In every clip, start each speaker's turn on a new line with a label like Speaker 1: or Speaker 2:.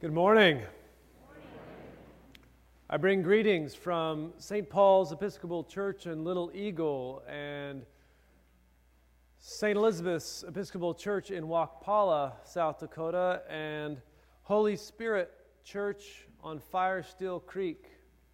Speaker 1: Good morning. I bring greetings from St. Paul's Episcopal Church in Little Eagle and St. Elizabeth's Episcopal Church in Wauchpala, South Dakota, and Holy Spirit Church on Firesteel Creek.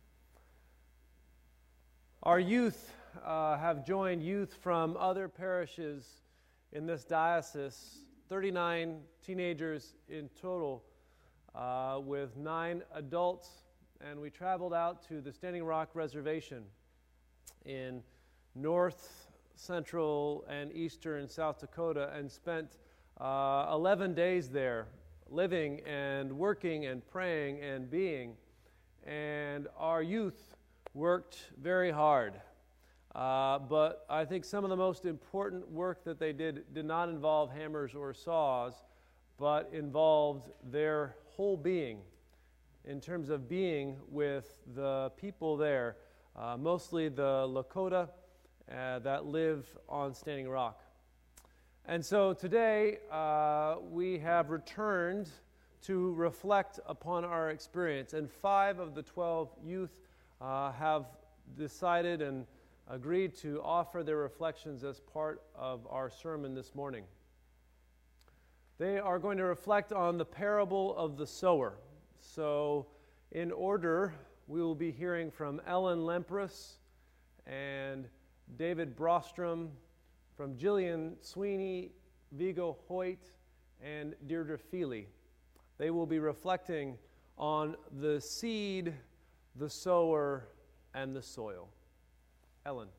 Speaker 1: Our youth have joined youth from other parishes in this diocese, 39 teenagers in total, with 9 adults, and we traveled out to the Standing Rock Reservation in north, central, and eastern South Dakota and spent 11 days there, living and working and praying and being. And our youth worked very hard. But I think some of the most important work that they did not involve hammers or saws, but involved their whole being in terms of being with the people there, mostly the Lakota that live on Standing Rock. And so today we have returned to reflect upon our experience, and 5 of the 12 youth have decided and agreed to offer their reflections as part of our sermon this morning. They are going to reflect on the parable of the sower. So, in order, we will be hearing from Ellen Lemprus and David Brostrom, from Jillian Sweeney, Vigo Hoyt, and Deirdre Feely. They will be reflecting on the seed, the sower, and the soil. Ellen.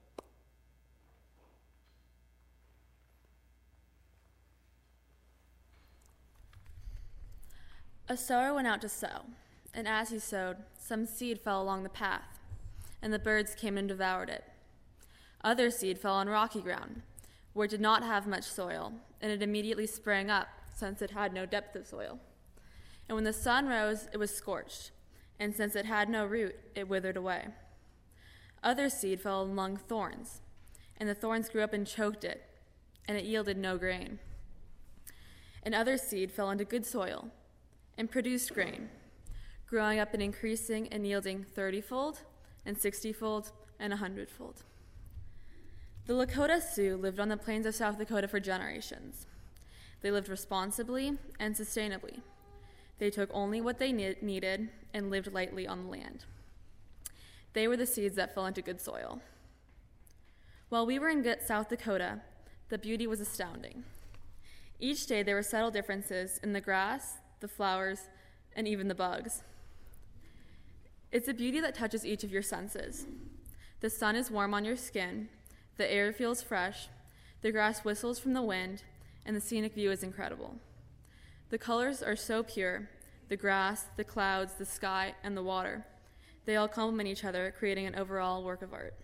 Speaker 2: A sower went out to sow, and as he sowed, some seed fell along the path, and the birds came and devoured it. Other seed fell on rocky ground, where it did not have much soil, and it immediately sprang up, since it had no depth of soil. And when the sun rose, it was scorched, and since it had no root, it withered away. Other seed fell among thorns, and the thorns grew up and choked it, and it yielded no grain. And other seed fell into good soil, and produced grain, growing up and increasing and yielding 30-fold, and 60-fold, and 100-fold. The Lakota Sioux lived on the plains of South Dakota for generations. They lived responsibly and sustainably. They took only what they needed and lived lightly on the land. They were the seeds that fell into good soil. While we were in South Dakota, the beauty was astounding. Each day there were subtle differences in the grass, the flowers, and even the bugs. It's a beauty that touches each of your senses. The sun is warm on your skin, the air feels fresh, the grass whistles from the wind, and the scenic view is incredible. The colors are so pure, the grass, the clouds, the sky, and the water. They all complement each other, creating an overall work of art.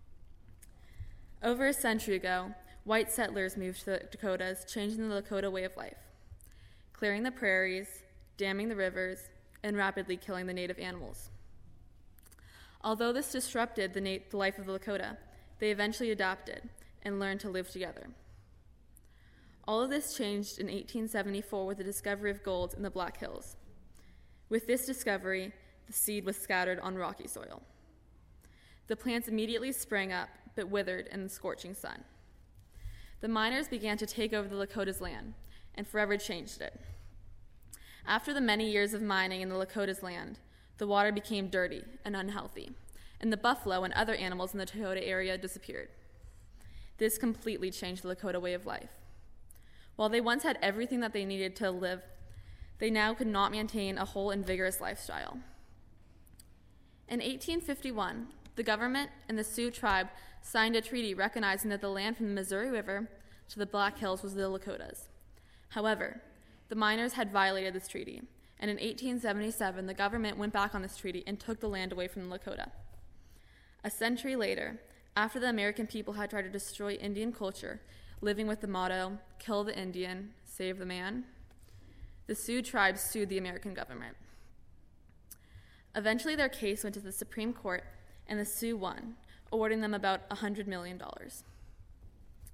Speaker 2: Over a century ago, white settlers moved to the Dakotas, changing the Lakota way of life, clearing the prairies, damming the rivers, and rapidly killing the native animals. Although this disrupted the life of the Lakota, they eventually adapted and learned to live together. All of this changed in 1874 with the discovery of gold in the Black Hills. With this discovery, the seed was scattered on rocky soil. The plants immediately sprang up, but withered in the scorching sun. The miners began to take over the Lakota's land and forever changed it. After the many years of mining in the Lakota's land, the water became dirty and unhealthy, and the buffalo and other animals in the Dakota area disappeared. This completely changed the Lakota way of life. While they once had everything that they needed to live, they now could not maintain a whole and vigorous lifestyle. In 1851, the government and the Sioux tribe signed a treaty recognizing that the land from the Missouri River to the Black Hills was the Lakotas. However, the miners had violated this treaty, and in 1877, the government went back on this treaty and took the land away from the Lakota. A century later, after the American people had tried to destroy Indian culture, living with the motto, "Kill the Indian, save the man," the Sioux tribe sued the American government. Eventually, their case went to the Supreme Court, and the Sioux won, awarding them about $100 million.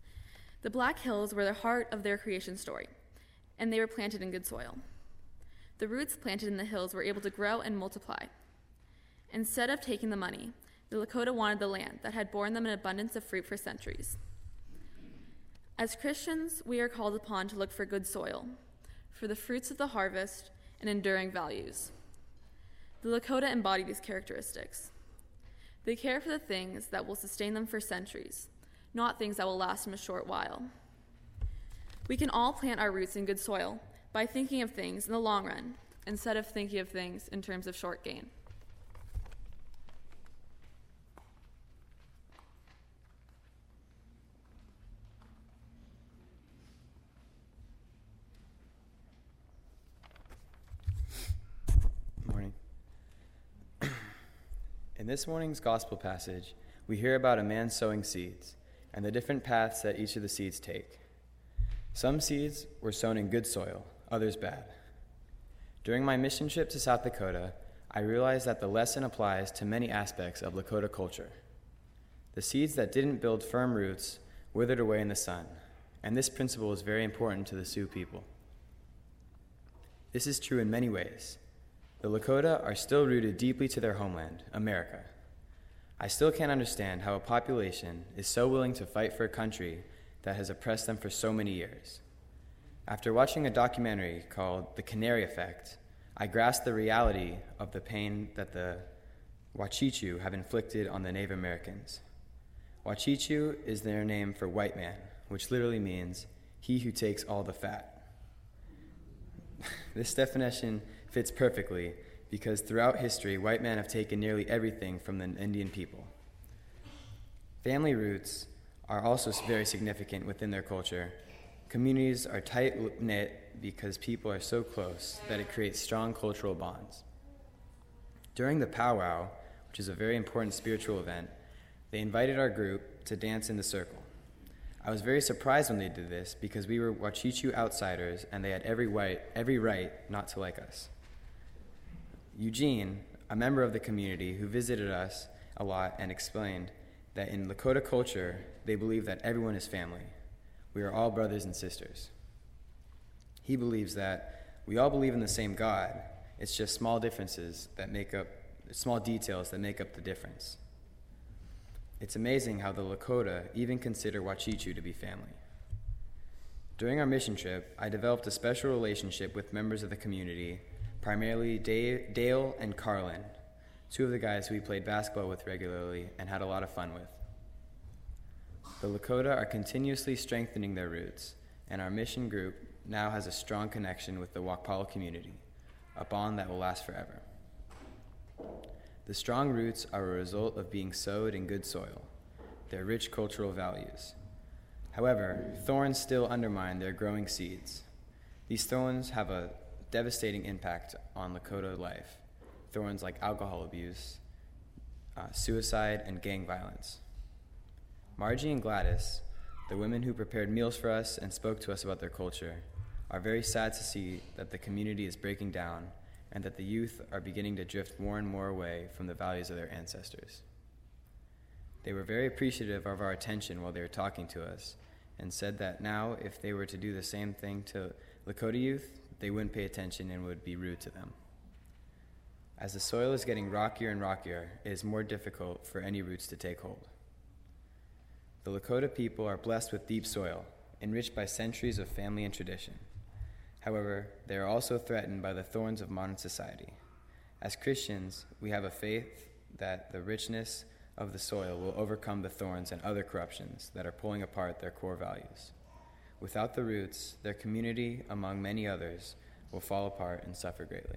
Speaker 2: The Black Hills were the heart of their creation story, and they were planted in good soil. The roots planted in the hills were able to grow and multiply. Instead of taking the money, the Lakota wanted the land that had borne them an abundance of fruit for centuries. As Christians, we are called upon to look for good soil, for the fruits of the harvest and enduring values. The Lakota embody these characteristics. They care for the things that will sustain them for centuries, not things that will last them a short while. We can all plant our roots in good soil by thinking of things in the long run, instead of thinking of things in terms of short gain.
Speaker 3: In this morning's gospel passage, we hear about a man sowing seeds and the different paths that each of the seeds take. Some seeds were sown in good soil, others bad. During my mission trip to South Dakota, I realized that the lesson applies to many aspects of Lakota culture. The seeds that didn't build firm roots withered away in the sun, and this principle is very important to the Sioux people. This is true in many ways. The Lakota are still rooted deeply to their homeland, America. I still can't understand how a population is so willing to fight for a country that has oppressed them for so many years. After watching a documentary called The Canary Effect, I grasped the reality of the pain that the Wachichu have inflicted on the Native Americans. Wachichu is their name for white man, which literally means he who takes all the fat. This definition fits perfectly because throughout history, white men have taken nearly everything from the Indian people. Family roots are also very significant within their culture. Communities are tight-knit because people are so close that it creates strong cultural bonds. During the powwow, which is a very important spiritual event, they invited our group to dance in the circle. I was very surprised when they did this because we were Wachichu outsiders and they had every right not to like us. Eugene, a member of the community who visited us a lot and explained that in Lakota culture, they believe that everyone is family. We are all brothers and sisters. He believes that we all believe in the same God. It's just small details that make up the difference. It's amazing how the Lakota even consider Wachichu to be family. During our mission trip, I developed a special relationship with members of the community, primarily Dale and Carlin, two of the guys who we played basketball with regularly and had a lot of fun with. The Lakota are continuously strengthening their roots, and our mission group now has a strong connection with the Wakpalo community, a bond that will last forever. The strong roots are a result of being sowed in good soil, their rich cultural values. However, thorns still undermine their growing seeds. These thorns have a devastating impact on Lakota life. Thorns like alcohol abuse, suicide, and gang violence. Margie and Gladys, the women who prepared meals for us and spoke to us about their culture, are very sad to see that the community is breaking down and that the youth are beginning to drift more and more away from the values of their ancestors. They were very appreciative of our attention while they were talking to us and said that now, if they were to do the same thing to Lakota youth, they wouldn't pay attention and would be rude to them. As the soil is getting rockier and rockier, it is more difficult for any roots to take hold. The Lakota people are blessed with deep soil, enriched by centuries of family and tradition. However, they are also threatened by the thorns of modern society. As Christians, we have a faith that the richness of the soil will overcome the thorns and other corruptions that are pulling apart their core values. Without the roots, their community, among many others, will fall apart and suffer greatly.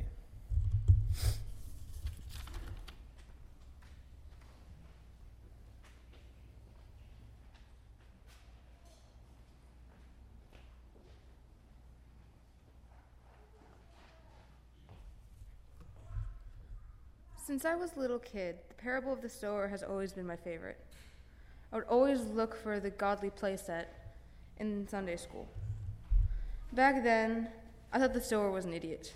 Speaker 4: Since I was a little kid, the parable of the sower has always been my favorite. I would always look for the godly playset in Sunday school. Back then, I thought the sower was an idiot.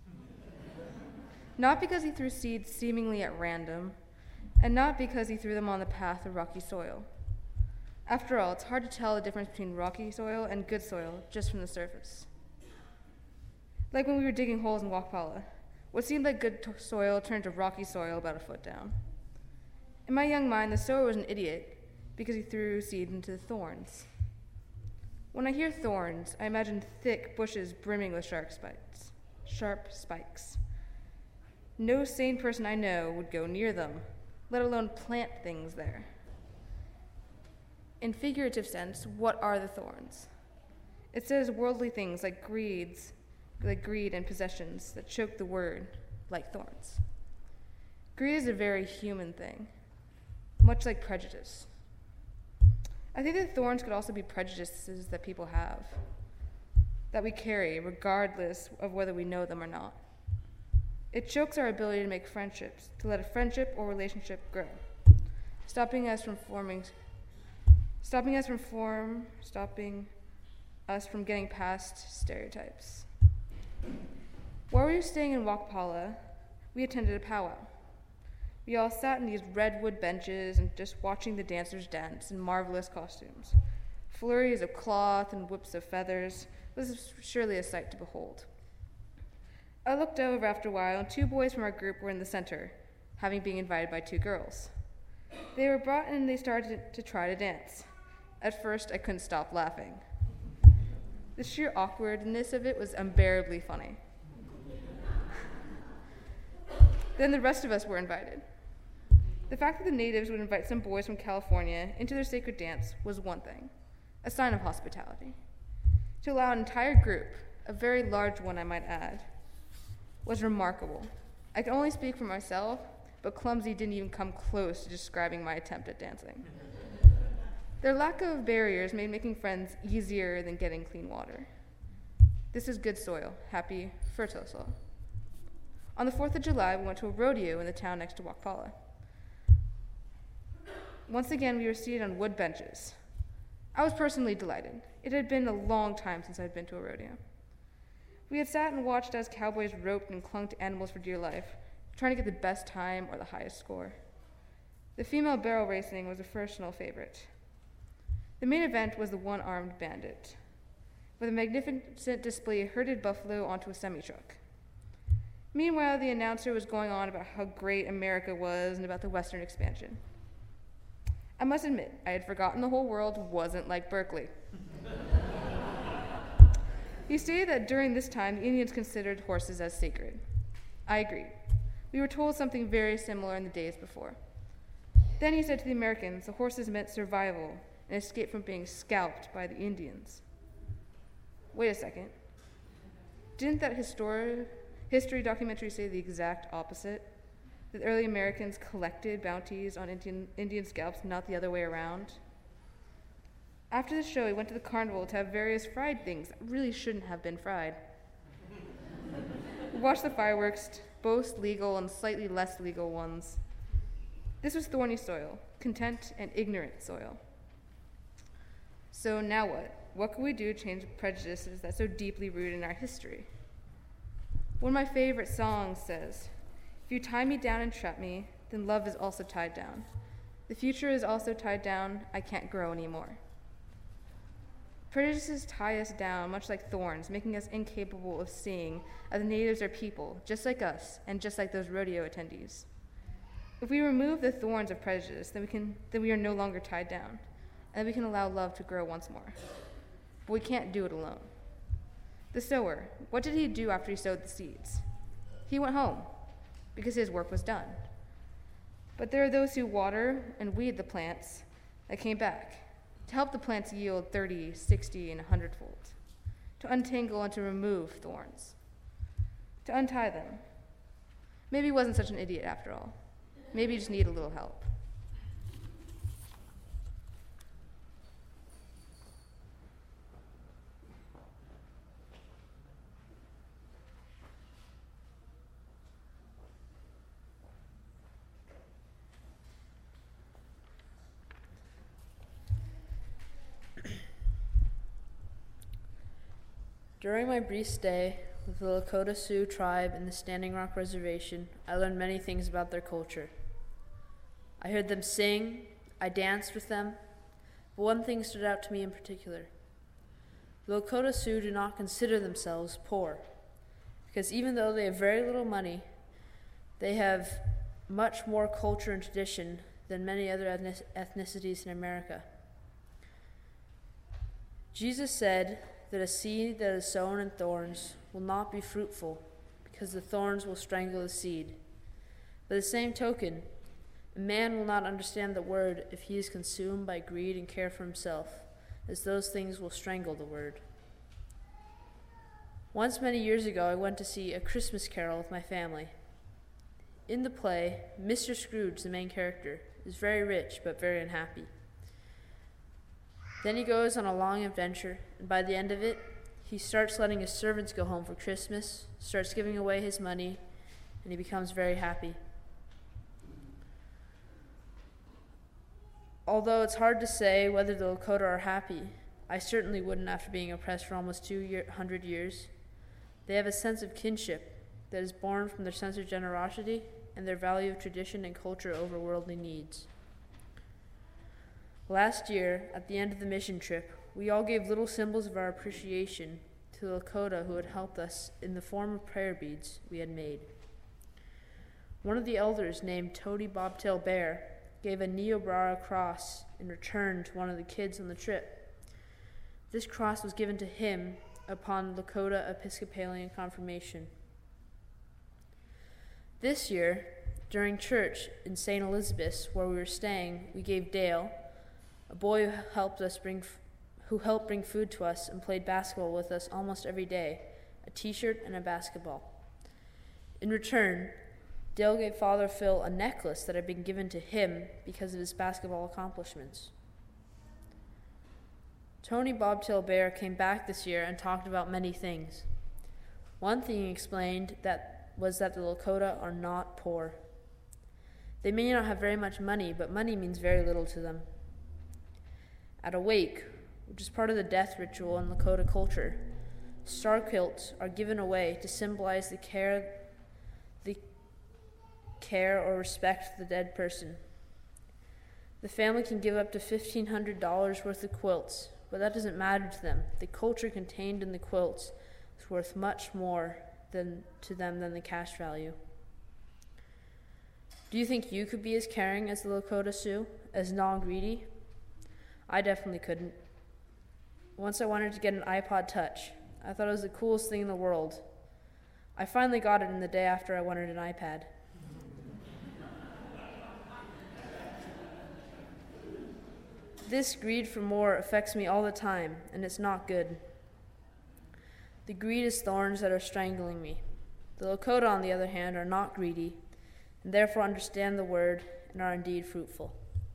Speaker 4: Not because he threw seeds seemingly at random, and not because he threw them on the path of rocky soil. After all, it's hard to tell the difference between rocky soil and good soil just from the surface. Like when we were digging holes in Wakpala. What seemed like good soil turned to rocky soil about a foot down. In my young mind, the sower was an idiot because he threw seed into the thorns. When I hear thorns, I imagine thick bushes brimming with sharp spikes. No sane person I know would go near them, let alone plant things there. In figurative sense, what are the thorns? It says worldly things like greed and possessions that choke the word like thorns. Greed is a very human thing, much like prejudice. I think that thorns could also be prejudices that people have, that we carry regardless of whether we know them or not. It chokes our ability to make friendships, to let a friendship or relationship grow, stopping us from getting past stereotypes. While we were staying in Wakpala, we attended a powwow. We all sat in these redwood benches and just watching the dancers dance in marvelous costumes. Flurries of cloth and whips of feathers. This is surely a sight to behold. I looked over after a while, and 2 boys from our group were in the center, having been invited by 2 girls. They were brought in and they started to try to dance. At first, I couldn't stop laughing. The sheer awkwardness of it was unbearably funny. Then the rest of us were invited. The fact that the natives would invite some boys from California into their sacred dance was one thing, a sign of hospitality. To allow an entire group, a very large one I might add, was remarkable. I can only speak for myself, but clumsy didn't even come close to describing my attempt at dancing. Their lack of barriers made making friends easier than getting clean water. This is good soil, happy, fertile soil. On the 4th of July, we went to a rodeo in the town next to Wakpala. Once again, we were seated on wood benches. I was personally delighted. It had been a long time since I'd been to a rodeo. We had sat and watched as cowboys roped and clung to animals for dear life, trying to get the best time or the highest score. The female barrel racing was a personal favorite. The main event was the one-armed bandit, with a magnificent display of herded buffalo onto a semi-truck. Meanwhile, the announcer was going on about how great America was and about the Western expansion. I must admit, I had forgotten the whole world wasn't like Berkeley. He stated that during this time, the Indians considered horses as sacred. I agreed. We were told something very similar in the days before. Then he said to the Americans the horses meant survival and escape from being scalped by the Indians. Wait a second. Didn't that history documentary say the exact opposite? That early Americans collected bounties on Indian scalps, not the other way around? After the show, we went to the carnival to have various fried things that really shouldn't have been fried. We watched the fireworks, both legal and slightly less legal ones. This was thorny soil, content and ignorant soil. So now what? What can we do to change prejudices that so deeply rooted in our history? One of my favorite songs says, "If you tie me down and trap me, then love is also tied down. The future is also tied down, I can't grow anymore." Prejudices tie us down, much like thorns, making us incapable of seeing that the natives are people, just like us, and just like those rodeo attendees. If we remove the thorns of prejudice, then we are no longer tied down, and we can allow love to grow once more. But we can't do it alone. The sower, what did he do after he sowed the seeds? He went home, because his work was done. But there are those who water and weed the plants that came back, to help the plants yield 30, 60, and 100-fold, to untangle and to remove thorns, to untie them. Maybe he wasn't such an idiot after all. Maybe he just needed a little help.
Speaker 5: During my brief stay with the Lakota Sioux tribe in the Standing Rock Reservation, I learned many things about their culture. I heard them sing, I danced with them, but one thing stood out to me in particular. The Lakota Sioux do not consider themselves poor. because even though they have very little money, they have much more culture and tradition than many other ethnicities in America. Jesus said that a seed that is sown in thorns will not be fruitful, because the thorns will strangle the seed. By the same token, a man will not understand the word if he is consumed by greed and care for himself, as those things will strangle the word. Once, many years ago, I went to see A Christmas Carol with my family. In the play, Mr. Scrooge, the main character, is very rich but very unhappy. Then he goes on a long adventure, and by the end of it, he starts letting his servants go home for Christmas, starts giving away his money, and he becomes very happy. Although it's hard to say whether the Lakota are happy, I certainly wouldn't after being oppressed for almost 200 years. They have a sense of kinship that is born from their sense of generosity and their value of tradition and culture over worldly needs. Last year, at the end of the mission trip, we all gave little symbols of our appreciation to the Lakota who had helped us in the form of prayer beads we had made. One of the elders, named Toady Bobtail Bear, gave a Niobrara cross in return to one of the kids on the trip. This cross was given to him upon Lakota Episcopalian confirmation. This year, during church in St. Elizabeth's, where we were staying, we gave Dale, a boy who helped bring food to us and played basketball with us almost every day, a t-shirt and a basketball. In return, Dale gave Father Phil a necklace that had been given to him because of his basketball accomplishments. Tony Bobtail Bear came back this year and talked about many things. One thing he explained was that the Lakota are not poor. They may not have very much money, but money means very little to them. At a wake, which is part of the death ritual in Lakota culture, star quilts are given away to symbolize the care or respect the dead person. The family can give up to $1,500 worth of quilts, but that doesn't matter to them. The culture contained in the quilts is worth much more to them than the cash value. Do you think you could be as caring as the Lakota Sioux, as non-greedy? I definitely couldn't. Once I wanted to get an iPod Touch. I thought it was the coolest thing in the world. I finally got it in the day after I wanted an iPad. This greed for more affects me all the time, and it's not good. The greed is thorns that are strangling me. The Lakota, on the other hand, are not greedy, and therefore understand the word and are indeed fruitful.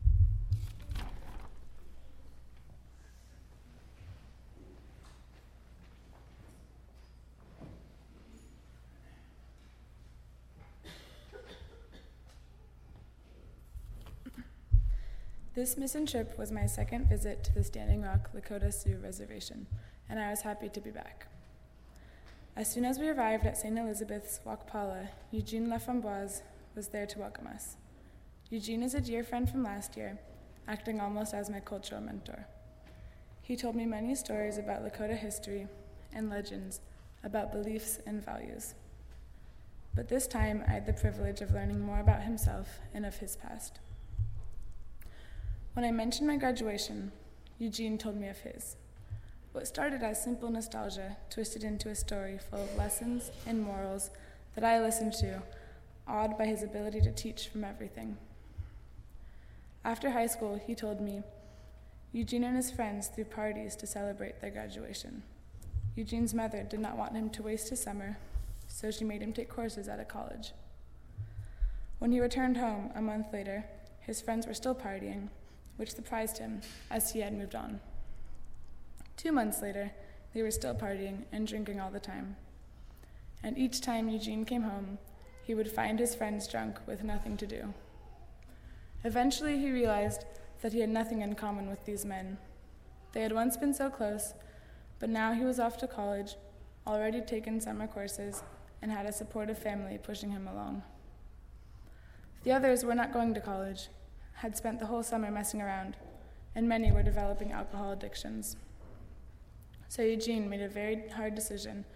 Speaker 6: This mission trip was my second visit to the Standing Rock Lakota Sioux Reservation, and I was happy to be back. As soon as we arrived at St. Elizabeth's Wakpala, Eugene Laframboise was there to welcome us. Eugene is a dear friend from last year, acting almost as my cultural mentor. He told me many stories about Lakota history and legends about beliefs and values. But this time, I had the privilege of learning more about himself and of his past. When I mentioned my graduation, Eugene told me of his. What started as simple nostalgia twisted into a story full of lessons and morals that I listened to, awed by his ability to teach from everything. After high school, he told me Eugene and his friends threw parties to celebrate their graduation. Eugene's mother did not want him to waste his summer, so she made him take courses at a college. When he returned home a month later, his friends were still partying, which surprised him, as he had moved on. 2 months later, they were still partying and drinking all the time. And each time Eugene came home, he would find his friends drunk with nothing to do. Eventually, he realized that he had nothing in common with these men. They had once been so close, but now he was off to college, already taken summer courses, and had a supportive family pushing him along. The others were not going to college, had spent the whole summer messing around, and many were developing alcohol addictions. So Eugene made a very hard decision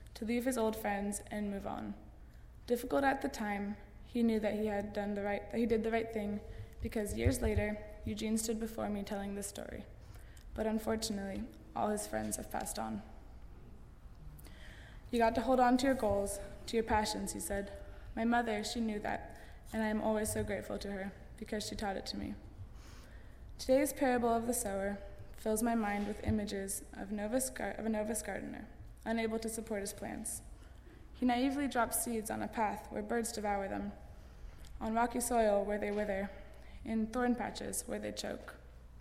Speaker 6: to leave his old friends and move on. Difficult at the time, he knew that he did the right thing, because years later, Eugene stood before me telling this story. But unfortunately, all his friends have passed on. You got to hold on to your goals, to your passions, he said. My mother, she knew that, and I am always so grateful to her, because she taught it to me. Today's parable of the sower fills my mind with images of a novice gardener, unable to support his plants. He naively drops seeds on a path where birds devour them, on rocky soil where they wither, in thorn patches where they choke.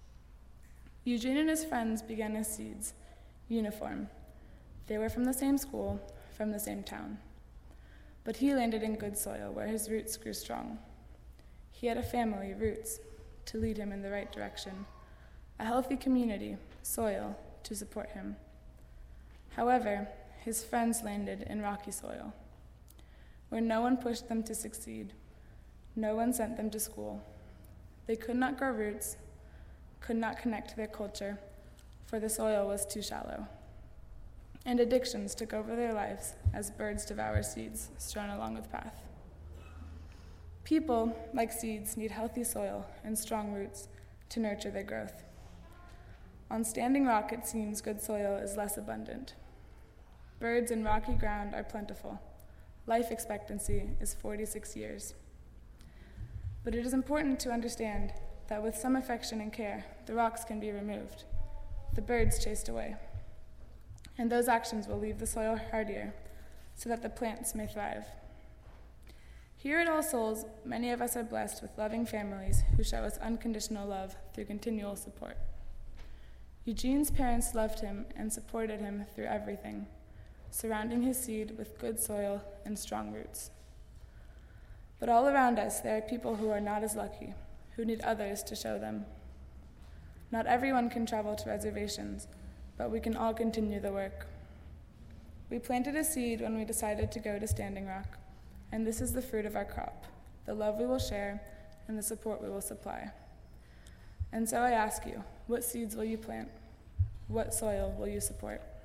Speaker 6: Eugene and his friends began as seeds, uniform. They were from the same school, from the same town. But he landed in good soil where his roots grew strong. He had a family, roots, to lead him in the right direction, a healthy community, soil, to support him. However, his friends landed in rocky soil, where no one pushed them to succeed. No one sent them to school. They could not grow roots, could not connect to their culture, for the soil was too shallow. And addictions took over their lives as birds devour seeds strewn along the path. People, like seeds, need healthy soil and strong roots to nurture their growth. On Standing Rock, it seems good soil is less abundant. Birds in rocky ground are plentiful. Life expectancy is 46 years. But it is important to understand that with some affection and care, the rocks can be removed, the birds chased away. And those actions will leave the soil hardier so that the plants may thrive. Here at All Souls, many of us are blessed with loving families who show us unconditional love through continual support. Eugene's parents loved him and supported him through everything, surrounding his seed with good soil and strong roots. But all around us, there are people who are not as lucky, who need others to show them. Not everyone can travel to reservations, but we can all continue the work. We planted a seed when we decided to go to Standing Rock, and this is the fruit of our crop, the love we will share and the support we will supply. And so I ask you, what seeds will you plant? What soil will you support?